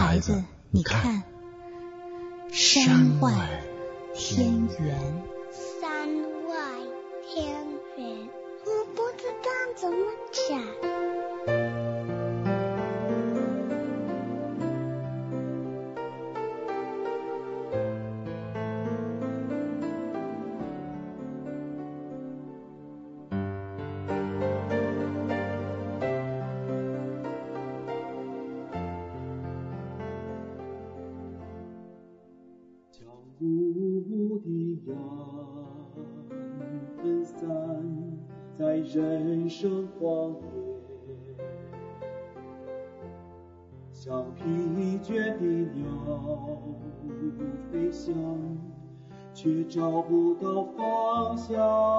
孩子，你看，山外天远。 山外天远，我不知道怎么讲。 雾的阳分散在人生荒野，像疲倦的鸟飞翔，却找不到方向。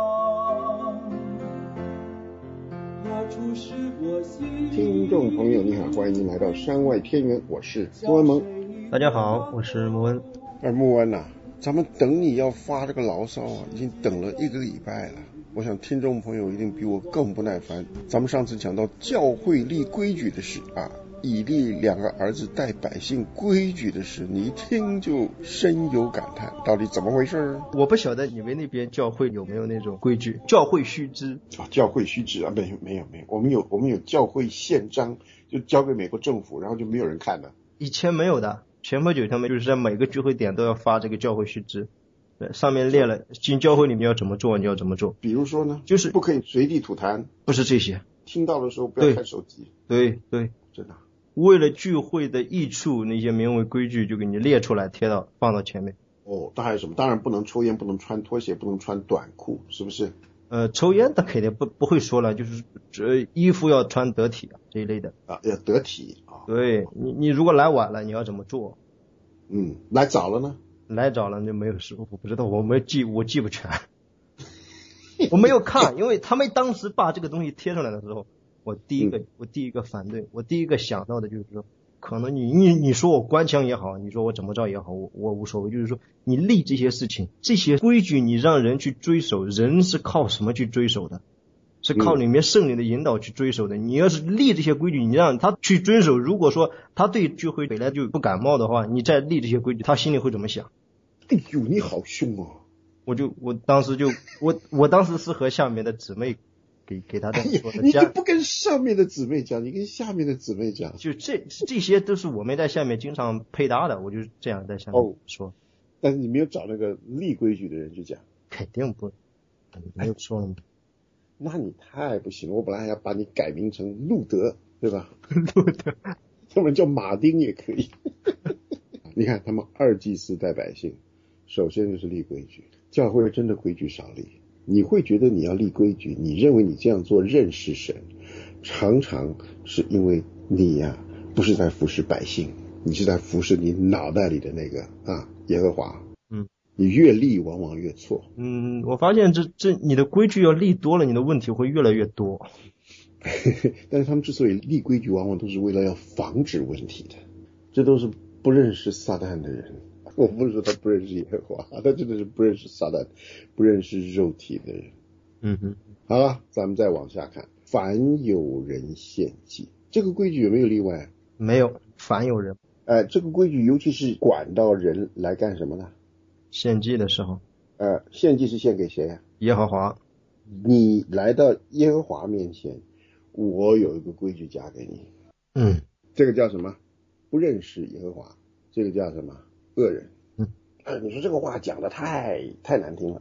何处是我心？ 听众朋友你好，欢迎来到山外天远，我是穆文萌。 大家好，我是穆文。 穆文啊，咱们等你要发这个牢骚啊，已经等了1个礼拜了。我想听众朋友一定比我更不耐烦。咱们上次讲到教会立规矩的事啊，以利2个儿子带百姓规矩的事，你一听就深有感叹，到底怎么回事？ 我不晓得你们那边教会有没有那种规矩，教会须知教会须知啊，没有，我们有教会宪章，就交给美国政府，然后就没有人看了。 以前没有的，前不久他们就是在每个聚会点都要发这个教会须知，上面列了进教会里面要怎么做，你要怎么做。 比如说呢， 就是不可以随地吐痰， 不是这些， 听到的时候不要看手机。 对， 真的。 为了聚会的益处，那些名为规矩就给你列出来，放到前面。 那还有什么？当然不能抽烟，不能穿拖鞋，不能穿短裤，是不是？ 抽烟的肯定不会说了，就是衣服要穿得体啊这一类的啊，要得体啊。 对，你如果来晚了，你要怎么做？ 来早了呢？ 来早了就没有事，我不知道，我记不全，我没有看，因为他们当时把这个东西贴出来的时候，我第一个反对，我第一个想到的就是说，可能你说我官腔也好，你说我怎么着也好，我无所谓，就是说你立这些事情，这些规矩你让人去追守，人是靠什么去追守的？是靠里面圣灵的引导去追守的。你要是立这些规矩，你让他去遵守，如果说他对聚会本来就不感冒的话，你再立这些规矩，他心里会怎么想？ 哎呦，你好凶哦！ 我当时是和下面的姊妹给他这么说的。 你就不跟上面的姊妹讲，你跟下面的姊妹讲。 就这些都是我们在下面经常配搭的，我就这样在下面说。 但是你没有找那个立规矩的人去讲？ 肯定不，没有说了吗？ 那你太不行了，我本来还要把你改名成路德，对吧？ 路德， 要不然叫马丁也可以。你看他们2祭司带百姓，首先就是立规矩。教会真的规矩少立，你会觉得你要立规矩，你认为你这样做认识神，常常是因为你不是在服侍百姓，你是在服侍你脑袋里的那个耶和华。你越立往往越错。 我发现这你的规矩要立多了，你的问题会越来越多。 但是他们之所以立规矩，往往都是为了要防止问题的。这都是不认识撒旦的人。我不是说他不认识耶和华，他真的是不认识撒旦，不认识肉体的人。好了，咱们再往下看。凡有人献祭，这个规矩有没有例外？ 没有，凡有人。 这个规矩尤其是管到人来干什么呢？ 献祭的时候。 献祭是献给谁？ 耶和华。 你来到耶和华面前，我有一个规矩加给你。这个叫什么？不认识耶和华，这个叫什么？恶人。你说这个话讲的太难听了。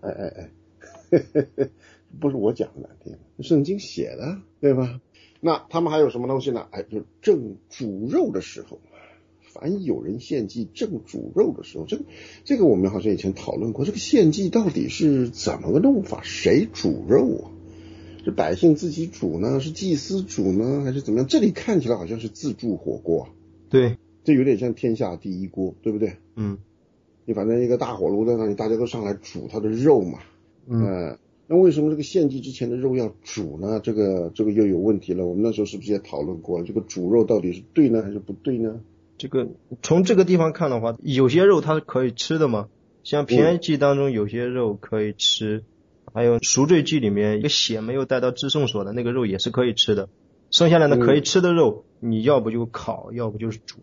不是我讲的难听，圣经写的，对吧？那他们还有什么东西呢？就正煮肉的时候，凡有人献祭正煮肉的时候，这个我们好像以前讨论过，这个献祭到底是怎么个弄法？谁煮肉啊？是百姓自己煮呢？是祭司煮呢？还是怎么样？这里看起来好像是自助火锅。 对， 这有点像天下第一锅，对不对？你反正一个大火炉在那里，大家都上来煮它的肉嘛。那为什么这个献祭之前的肉要煮呢？这个又有问题了。我们那时候是不是也讨论过了？这个煮肉到底是对呢还是不对呢？ 这个从这个地方看的话，有些肉它是可以吃的嘛，像平安祭当中有些肉可以吃，还有赎罪祭里面一个血没有带到至圣所的那个肉也是可以吃的。剩下来的可以吃的肉，你要不就烤，要不就是煮嘛。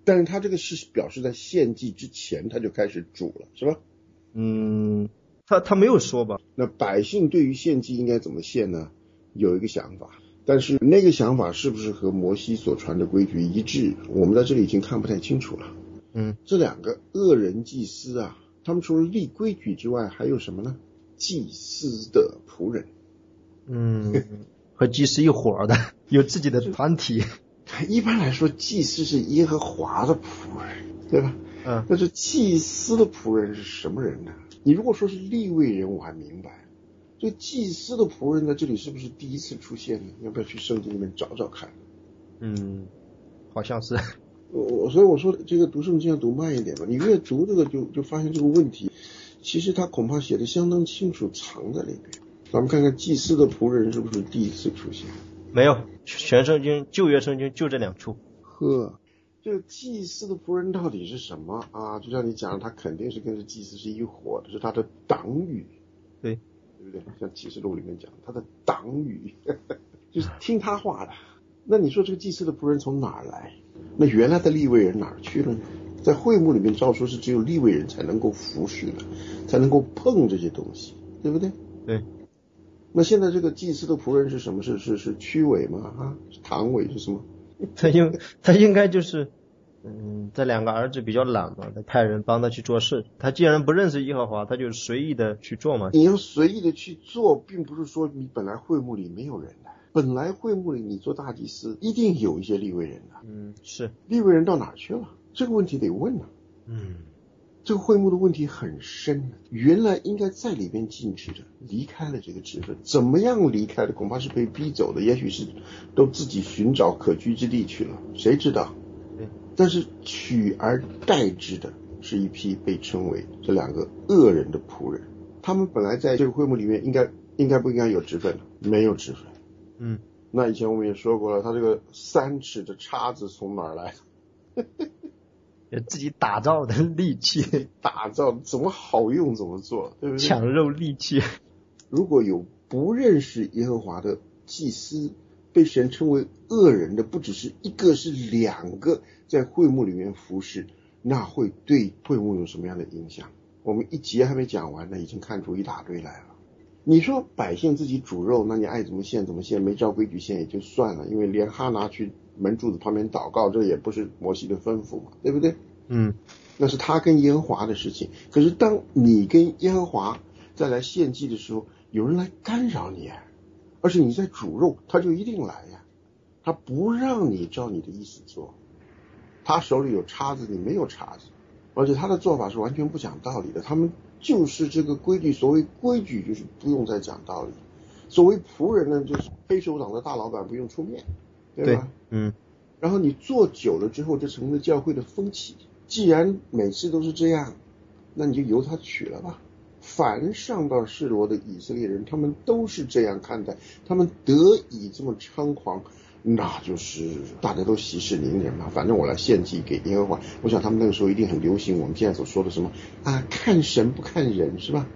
但是他这个是表示在献祭之前他就开始煮了，是吧？ 他没有说吧？ 那百姓对于献祭应该怎么献呢？有一个想法，但是那个想法是不是和摩西所传的规矩一致，我们在这里已经看不太清楚了。这两个恶人祭司啊，他们除了立规矩之外还有什么呢？祭司的仆人。 和祭司一伙的，有自己的团体。 一般来说祭司是耶和华的仆人，对吧？但是祭司的仆人是什么人呢？你如果说是利未人我还明白，这祭司的仆人在这里是不是第一次出现呢？要不要去圣经里面找找看？ 好像是。 所以我说这个读圣经要读慢一点吧，你越读这个就发现这个问题，其实他恐怕写的相当清楚，藏在里边。咱们看看祭司的仆人是不是第一次出现？ 没有，全圣经旧约圣经就这2处。 这个祭司的仆人到底是什么啊？就像你讲的，他肯定是跟着祭司是一伙的，是他的党羽，对不对？像启示录里面讲他的党羽就是听他话的。那你说这个祭司的仆人从哪儿来？那原来的利未人哪儿去了呢？在会幕里面照说是只有利未人才能够服侍的，才能够碰这些东西，对不对？ 对。 那现在这个祭司的仆人是什么？是区委吗？是堂委是什么？ 他应该就是这2个儿子比较懒嘛，他派人帮他去做事。他既然不认识耶和华，他就随意的去做嘛。 你要随意的去做，并不是说你本来会幕里没有人的，本来会幕里你做大祭司一定有一些利未人的。 是。 利未人到哪去了？这个问题得问啊。这个会幕的问题很深，原来应该在里边禁止的，离开了这个职分，怎么样离开的？恐怕是被逼走的，也许是都自己寻找可居之地去了，谁知道？但是取而代之的是一批被称为这2个恶人的仆人，他们本来在这个会幕里面应该不应该有职分？没有职分。那以前我们也说过了，他这个3尺的叉子从哪儿来？ 自己打造的利器， 打造怎么好用怎么做，对不对？ 抢肉利器。 如果有不认识耶和华的祭司被神称为恶人的，不只是1个，是2个在会幕里面服侍，那会对会幕有什么样的影响？我们一节还没讲完呢，已经看出一大堆来了。你说百姓自己煮肉，那你爱怎么献怎么献，没照规矩献也就算了，因为连哈拿去门柱子旁边祷告，这也不是摩西的吩咐嘛，对不对？那是他跟耶和华的事情。可是当你跟耶和华再来献祭的时候，有人来干扰你，而且你在煮肉，他就一定来呀。他不让你照你的意思做，他手里有叉子，你没有叉子，而且他的做法是完全不讲道理的。他们就是这个规矩，所谓规矩就是不用再讲道理，所谓仆人呢，就是黑手党的大老板不用出面，对吧？然后你做久了之后，这成了教会的风气。既然每次都是这样，那你就由他取了吧。凡上到示罗的以色列人，他们都是这样看待，他们得以这么猖狂，那就是大家都息事宁人嘛。反正我来献祭给耶和华，我想他们那个时候一定很流行我们现在所说的什么看神不看人，是吧？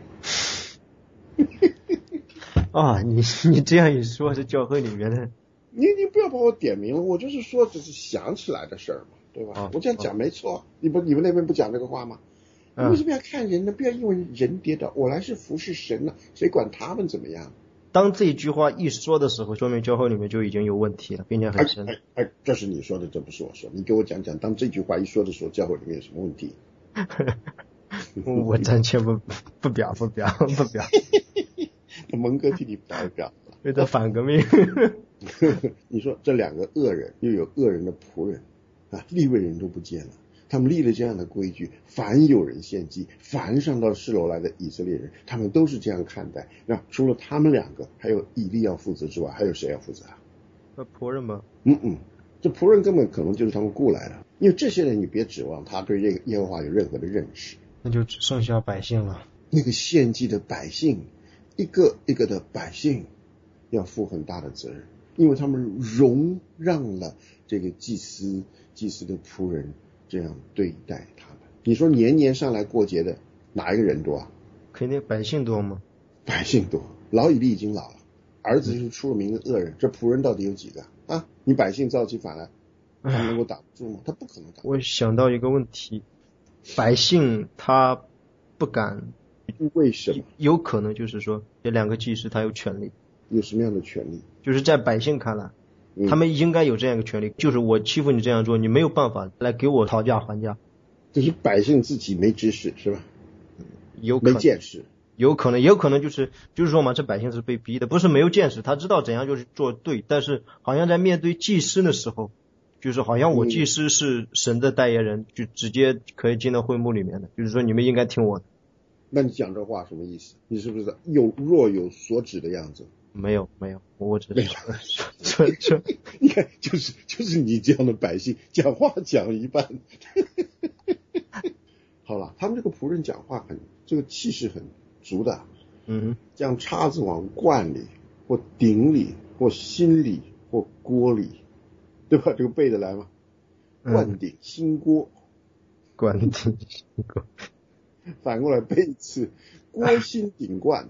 你这样一说，是教会里面的。 你不要把我点名了，我就是说只是想起来的事儿嘛，对吧？我这样讲没错，你们那边不讲这个话吗？你为什么要看人呢？不要因为人跌倒，我来是服侍神呢，谁管他们怎么样？ 当这句话一说的时候，说明教会里面就已经有问题了，并且很深。 这是你说的，这不是我说。你给我讲讲，当这句话一说的时候，教会里面有什么问题？ 我暂且不表。 蒙哥替你表一表， 为了反革命。 你说这2个恶人又有恶人的仆人利未人都不见了，他们立了这样的规矩，凡有人献祭，凡上到示罗来的以色列人，他们都是这样看待。那除了他们2个，还有以利要负责之外，还有谁要负责仆人吗？ 这仆人根本可能就是他们雇来的，因为这些人你别指望他对耶和华有任何的认识， 那就只剩下百姓了。 那个献祭的百姓，一个一个的百姓要负很大的责任，因为他们容让了这个祭司的仆人这样对待他们。你说年年上来过节的哪一个人多啊？ 肯定百姓多吗？ 百姓多，老以利已经老了，儿子是出了名的恶人，这仆人到底有几个啊？你百姓造起反来， 他们能够挡住吗？他不可能挡。 我想到一个问题，百姓他不敢， 为什么？ 有可能就是说这2个祭司他有权利。 有什么样的权利？ 就是在百姓看来，他们应该有这样一个权利，就是我欺负你这样做，你没有办法来给我讨价还价。 就是百姓自己没知识是吧？ 有可能没见识。 有可能就是说嘛，这百姓是被逼的，不是没有见识，他知道怎样就是做对，但是好像在面对祭司的时候，就是好像我祭司是神的代言人，就直接可以进到会幕里面的，就是说你们应该听我的。 那你讲这话什么意思？你是不是若有所指的样子？ 没有，我只是说你看，就是你这样的百姓，讲话讲一半。好了，他们这个仆人讲话这个气势很足的，将叉子往罐里或鼎里或心里或锅里，对吧？这个背得来吗？罐鼎心锅， 罐鼎心锅， 反过来背一次，锅心鼎罐，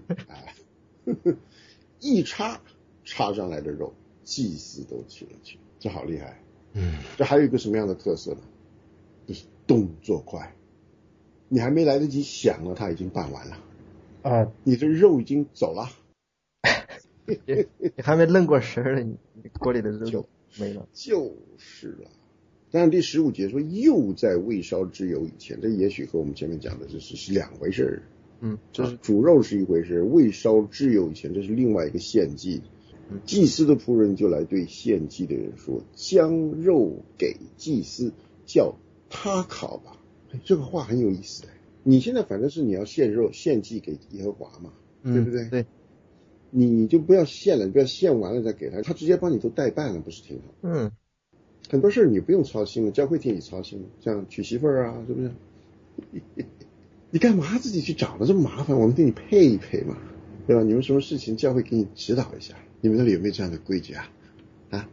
一插上来的肉，祭司都吃了去，这好厉害。这还有一个什么样的特色呢？就是动作快，你还没来得及想呢，他已经办完了啊！你这肉已经走了， 你还没愣过神呢，你锅里的肉就没了。 就是了。但是第15节说，又在未烧之油以前，这也许和我们前面讲的这是两回事。这是煮肉是一回事，未烧之油以前这是另外一个献祭。祭司的仆人就来对献祭的人说，将肉给祭司，叫他烤吧。这个话很有意思。你现在反正是你要献肉献祭给耶和华嘛，对不对？ 对， 你就不要献了，你不要献完了再给他，他直接帮你都代办了，不是挺好？很多事你不用操心了，教会替你操心，像娶媳妇儿啊，是不是？你干嘛自己去找的这么麻烦？我们给你配一配嘛，对吧？你们什么事情教会给你指导一下？你们那里有没有这样的规矩啊？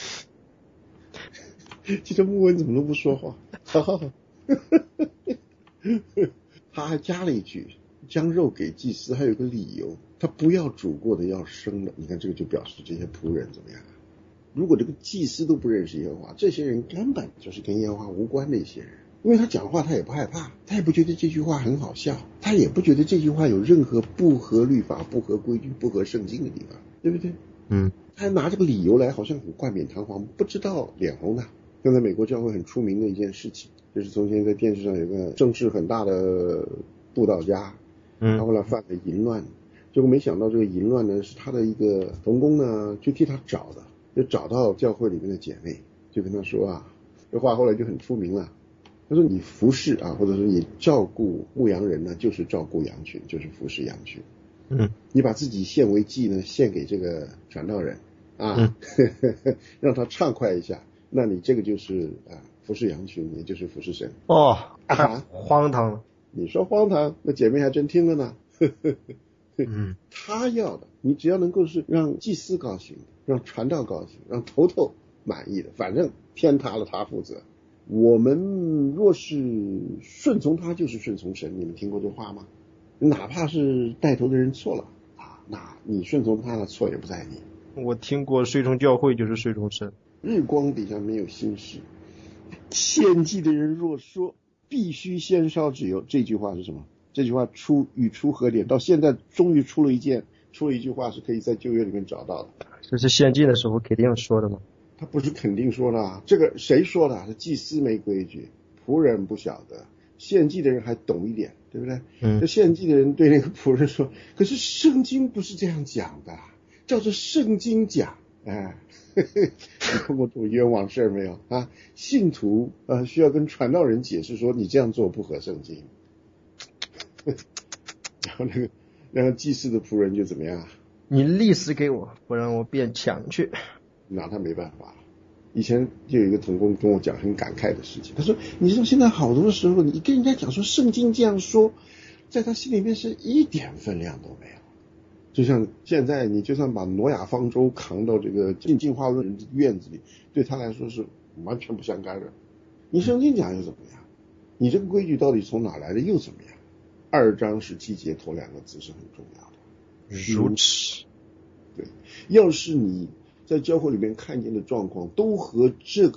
这个牧文怎么都不说话？他还加了一句，将肉给祭司，还有个理由，他不要煮过的，要生的。你看这个就表示这些仆人怎么样？如果这个祭司都不认识耶和华，这些人根本就是跟耶和华无关的一些人，因为他讲话他也不害怕，他也不觉得这句话很好笑，他也不觉得这句话有任何不合律法、不合规矩、不合圣经的地方，对不对？他还拿这个理由来，好像很冠冕堂皇，不知道脸红的。像在美国教会很出名的一件事情，就是从前在电视上有个声势很大的布道家，他后来犯了淫乱，结果没想到这个淫乱呢是他的一个同工呢就替他找的，就找到教会里面的姐妹，就跟他说啊，这话后来就很出名了。他说你服侍啊，或者说你照顾牧羊人呢，就是照顾羊群，就是服侍羊群。你把自己献为祭呢，献给这个传道人啊，让他畅快一下，那你这个就是服侍羊群，也就是服侍神。 太荒唐了。 你说荒唐，那姐妹还真听了呢。他要的，你只要能够是让祭司高兴，让传道高兴，让头头满意的，反正天塌了他负责。我们若是顺从他，就是顺从神。你们听过这话吗？哪怕是带头的人错了那你顺从他的错也不在你。 我听过随从教会就是随从神。 日光底下没有新事。献祭的人若说必须先烧脂油，这句话是什么？这句话语出何典？到现在终于出了一句话是可以在旧约里面找到的。 这是献祭的时候肯定说的吗？ 他不是肯定说的，这个谁说的？是祭司没规矩，仆人不晓得，献祭的人还懂一点，对不对？这献祭的人对那个仆人说，可是圣经不是这样讲的，照着圣经讲。你碰过这种冤枉事没有啊？信徒需要跟传道人解释说你这样做不合圣经。然后那个祭司的仆人就怎么样？ 你历史给我，不然我变强去。 拿他没办法。以前就有一个同工跟我讲很感慨的事情，他说你知道现在好多时候你跟人家讲说圣经这样说，在他心里面是一点分量都没有。就像现在你就算把挪亚方舟扛到这个进化论人院子里，对他来说是完全不相干的。你圣经讲又怎么样？你这个规矩到底从哪来的又怎么样？2章17节头2个字是很重要的， 如此。 对，要是你在教会里面看见的状况都和这个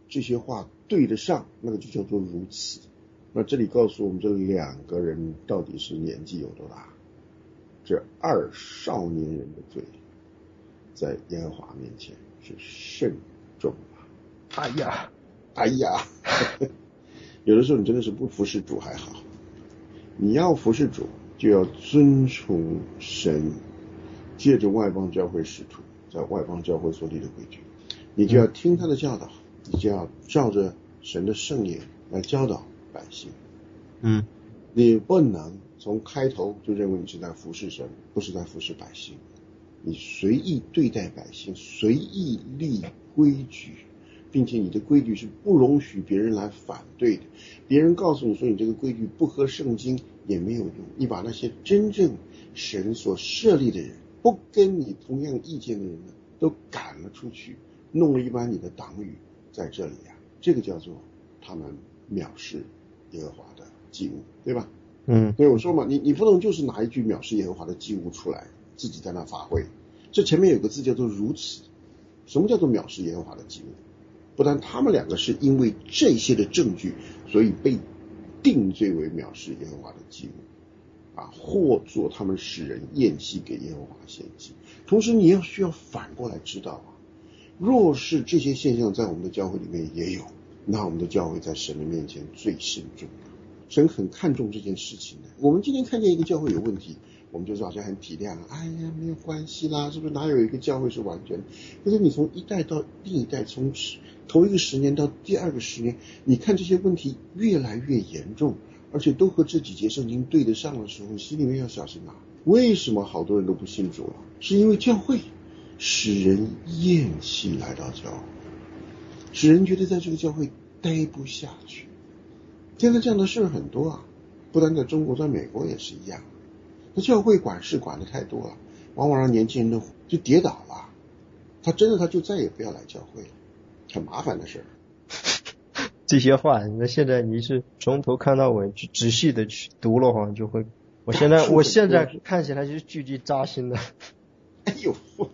这些话对得上，那个就叫做如此。那这里告诉我们，这两个人到底是年纪有多大？这二少年人的罪，在耶和华面前是甚重啊！ 哎呀， 哎呀，有的时候你真的是不服侍主还好，你要服侍主，就要遵从神借着外邦教会使徒在外邦教会所立的规矩，你就要听他的教导，你就要照着神的圣言来教导百姓。你不能从开头就认为你是在服侍神，不是在服侍百姓。你随意对待百姓，随意立规矩，并且你的规矩是不容许别人来反对的。别人告诉你说你这个规矩不合圣经也没有用，你把那些真正神所设立的人，不跟你同样意见的人呢，都赶了出去，弄了一把你的党羽在这里啊，这个叫做他们藐视耶和华的祭物，对吧？所以我说嘛，你不能就是拿一句藐视耶和华的祭物出来，自己在那发挥。这前面有个字叫做如此。什么叫做藐视耶和华的祭物？不但他们两个是因为这些的证据，所以被定罪为藐视耶和华的祭物啊，或作他们使人厌弃给耶和华献祭。同时你需要反过来知道啊，若是这些现象在我们的教会里面也有，那我们的教会在神的面前最慎重。神很看重这件事情的。我们今天看见一个教会有问题，我们就是好像很体谅，哎呀没有关系啦，是不是哪有一个教会是完全的？可是你从一代到另一代，从头一个10年到第二个10年，你看这些问题越来越严重，而且都和这几节圣经对得上的时候，心里面要小心啊。为什么好多人都不信主了？是因为教会使人厌弃来到教会，使人觉得在这个教会待不下去。现在这样的事很多啊，不但在中国，在美国也是一样。那教会管事管的太多了，往往让年轻人都就跌倒了，他就再也不要来教会了，很麻烦的事儿。 这些话，那现在你是从头看到尾，仔细的去读了话，就会。我现在看起来就是句句扎心的。 哎呦，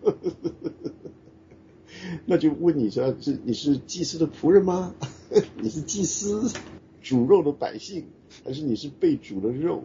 那就问你说，你是祭司的仆人吗？你是祭司煮肉的百姓，还是你是被煮的肉？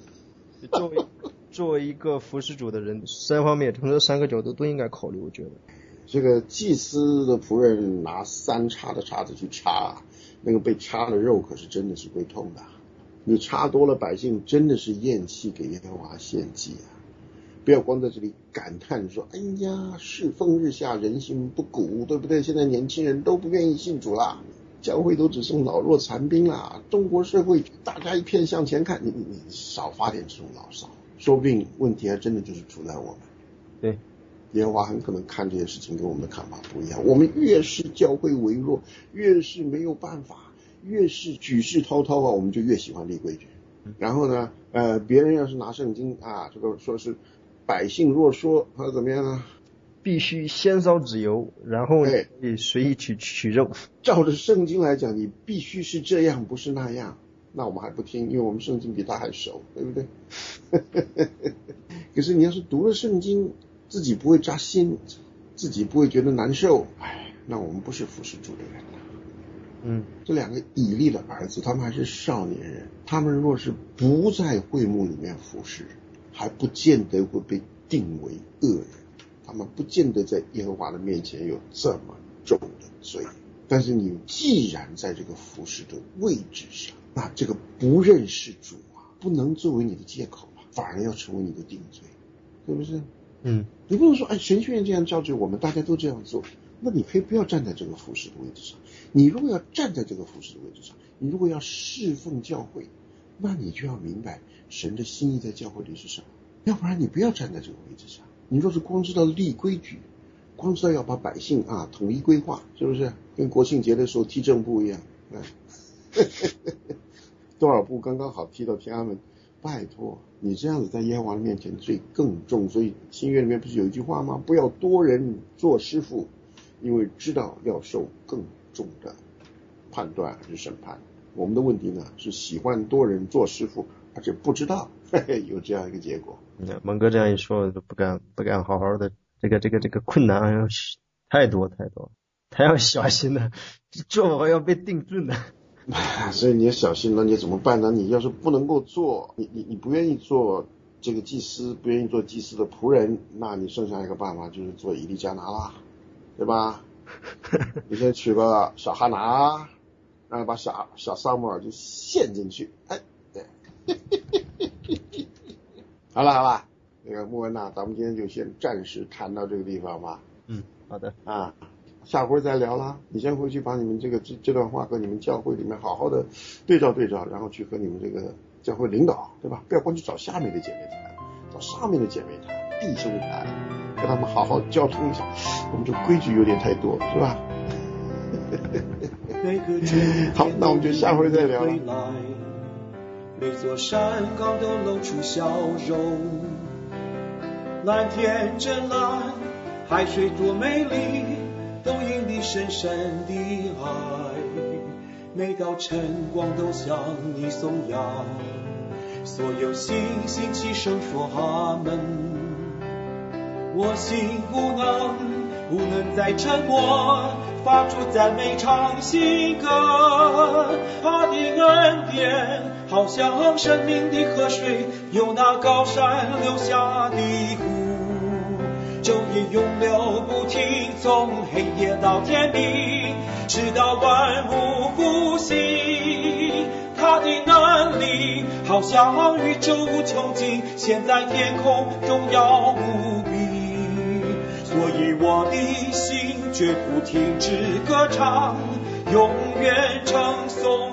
作为一个服侍主的人，三方面从这3个角度都应该考虑，我觉得。 这个祭司的仆人拿3叉的叉子去插，那个被插的肉可是真的是会痛的。你插多了，百姓真的是厌弃给耶和华献祭啊！不要光在这里感叹说，哎呀，世风日下，人心不古，对不对？现在年轻人都不愿意信主啦，教会都只剩老弱残兵啦，中国社会大家一片向前看，你少发点这种牢骚，说不定问题还真的就是出在我们。 对， 耶和华很可能看这些事情跟我们的看法不一样。我们越是教会微弱，越是没有办法，越是举世滔滔啊，我们就越喜欢立规矩。然后呢，别人要是拿圣经啊，这个说是百姓若说，他怎么样啊？ 必须先烧纸油，然后你随意取肉。 照着圣经来讲，你必须是这样，不是那样。那我们还不听，因为我们圣经比他还熟，对不对？可是你要是读了圣经，自己不会扎心，自己不会觉得难受，那我们不是服侍主的人。这2个以利的儿子，他们还是少年人，他们若是不在会幕里面服侍，还不见得会被定为恶人，他们不见得在耶和华的面前有这么重的罪。但是你既然在这个服侍的位置上，那这个不认识主啊，不能作为你的借口啊，反而要成为你的定罪，是不是？你不能说神学院这样教育我们，大家都这样做，那你可以不要站在这个服侍的位置上。你如果要站在这个服侍的位置上，你如果要侍奉教会，那你就要明白神的心意在教会里是什么，要不然你不要站在这个位置上。你若是光知道立规矩，光知道要把百姓统一规划，是不是跟国庆节的时候踢正步一样？多少步刚刚好踢到天安门？拜托，你这样子在耶和华的面前罪更重。所以新约里面不是有一句话吗？不要多人做师傅，因为知道要受更重的判断还是审判。我们的问题呢是喜欢多人做师傅，而且不知道有这样一个结果。 蒙哥这样一说，都不敢好好的，这个困难太多。 他要小心的，做我要被定罪的。 所以你要小心了，你怎么办呢？你要是不能够做，你不愿意做这个祭司，不愿意做祭司的仆人，那你剩下一个办法就是做以利加拿啦，对吧？你先娶个小哈拿，然后把小撒母耳就陷进去，哎，对。好了，那个穆文呐，咱们今天就先暂时谈到这个地方吧。 好的啊，下回再聊啦。你先回去把你们这段话和你们教会里面好好的对照，然后去和你们这个教会领导，对吧？不要光去找下面的姐妹谈，找上面的姐妹谈，弟兄谈，跟他们好好交通一下。我们这规矩有点太多，是吧？好，那我们就下回再聊了。 每座山岗都露出笑容，蓝天真蓝，海水多美丽，都因你深深的爱。每道晨光都向你颂扬，所有星星齐声说阿门。我心不能再沉默，发出赞美唱新歌。他的恩典好像生命的河水，由那高山流下的湖，昼夜永流不停，从黑夜到天明，直到万物复兴。他的能力好像宇宙无穷尽，现在天空荣耀无比。所以我的心绝不停止歌唱，永远称颂